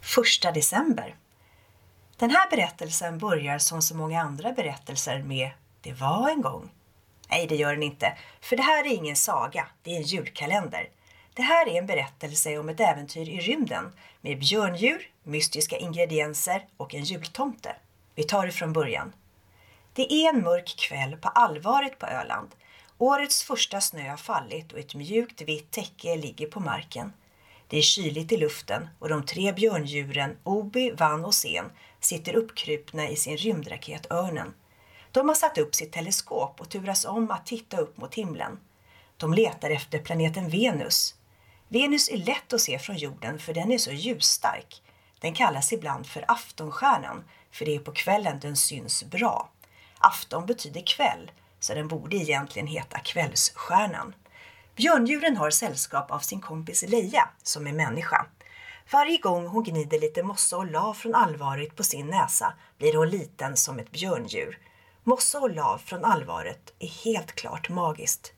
1 december. Den här berättelsen börjar som så många andra berättelser med "det var en gång". Nej, det gör den inte, för det här är ingen saga, det är en julkalender. Det här är en berättelse om ett äventyr i rymden med björndjur, mystiska ingredienser och en jultomte. Vi tar det från början. Det är en mörk kväll på Alvaret på Öland. Årets första snö har fallit och ett mjukt vitt täcke ligger på marken. Det är kyligt i luften och de 3 björndjuren Obi, Vann och Sen sitter uppkrypna i sin rymdraket Örnen. De har satt upp sitt teleskop och turas om att titta upp mot himlen. De letar efter planeten Venus. Venus är lätt att se från jorden för den är så ljusstark. Den kallas ibland för aftonstjärnan för det är på kvällen den syns bra. Afton betyder kväll så den borde egentligen heta kvällsstjärnan. Björndjuren har sällskap av sin kompis Leia som är människa. Varje gång hon gnider lite mossa och lav från Alvaret på sin näsa blir hon liten som ett björndjur. Mossa och lav från Alvaret är helt klart magiskt.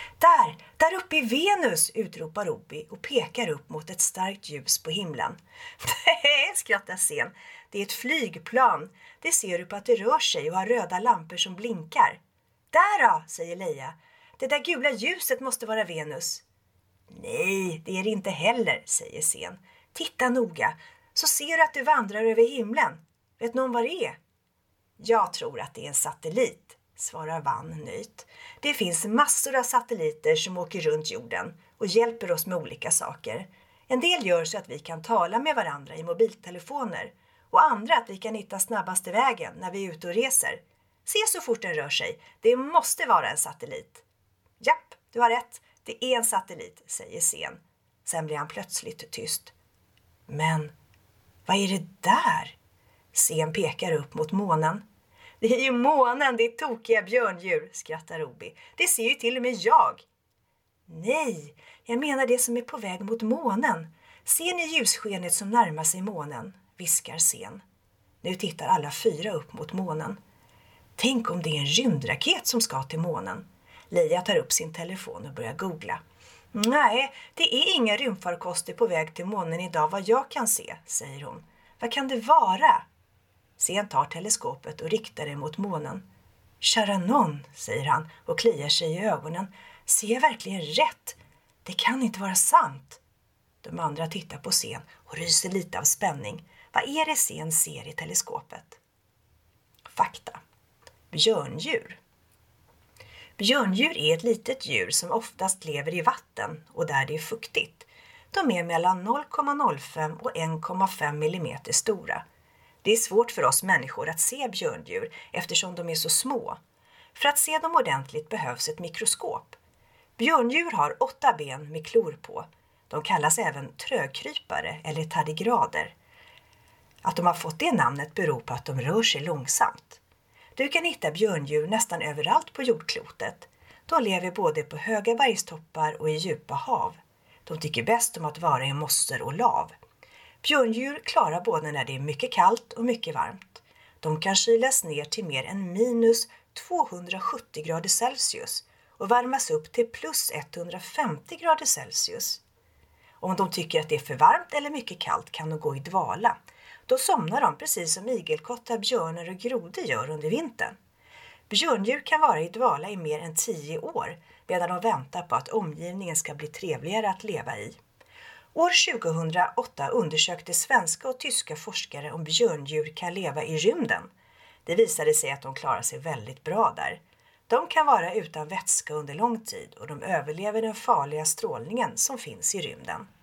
Där uppe i Venus, utropar Obi och pekar upp mot ett starkt ljus på himlen. Nej, skrattar Sen. Det är ett flygplan. Det ser du på att det rör sig och har röda lampor som blinkar. Där då, säger Leia. Det där gula ljuset måste vara Venus. Nej, det är det inte heller, säger Sen. Titta noga, så ser du att det vandrar över himlen. Vet någon vad det är? Jag tror att det är en satellit, svarar Vann nöjt. Det finns massor av satelliter som åker runt jorden och hjälper oss med olika saker. En del gör så att vi kan tala med varandra i mobiltelefoner och andra att vi kan hitta snabbaste vägen när vi är ute och reser. Se så fort den rör sig, det måste vara en satellit. Japp, du har rätt, det är en satellit, säger Sen. Sen blir han plötsligt tyst. Men vad är det där? Sen pekar upp mot månen. Det är ju månen, det är tokiga björndjur, skrattar Obi. Det ser ju till och med jag. Nej, jag menar det som är på väg mot månen. Ser ni ljusskenet som närmar sig månen? Viskar Sen. Nu tittar alla 4 upp mot månen. Tänk om det är en rymdraket som ska till månen. Leia tar upp sin telefon och börjar googla. Nej, det är inga rymdfarkoster på väg till månen idag vad jag kan se, säger hon. Vad kan det vara? Sen tar teleskopet och riktar det mot månen. Kära nån, säger han och kliar sig i ögonen. Ser jag verkligen rätt? Det kan inte vara sant. De andra tittar på Sen och ryser lite av spänning. Vad är det Sen ser i teleskopet? Fakta. Björndjur. Björndjur är ett litet djur som oftast lever i vatten och där det är fuktigt. De är mellan 0,05 och 1,5 millimeter stora. Det är svårt för oss människor att se björndjur eftersom de är så små. För att se dem ordentligt behövs ett mikroskop. Björndjur har 8 ben med klor på. De kallas även trögkrypare eller tardigrader. Att de har fått det namnet beror på att de rör sig långsamt. Du kan hitta björndjur nästan överallt på jordklotet. De lever både på höga bergstoppar och i djupa hav. De tycker bäst om att vara i mossor och lav. Björndjur klarar både när det är mycket kallt och mycket varmt. De kan kylas ner till mer än minus 270 grader Celsius och värmas upp till plus 150 grader Celsius. Om de tycker att det är för varmt eller mycket kallt kan de gå i dvala. Då somnar de precis som igelkottar, björnar och grodor gör under vintern. Björndjur kan vara i dvala i mer än 10 år medan de väntar på att omgivningen ska bli trevligare att leva i. År 2008 undersökte svenska och tyska forskare om björndjur kan leva i rymden. Det visade sig att de klarar sig väldigt bra där. De kan vara utan vätska under lång tid och de överlever den farliga strålningen som finns i rymden.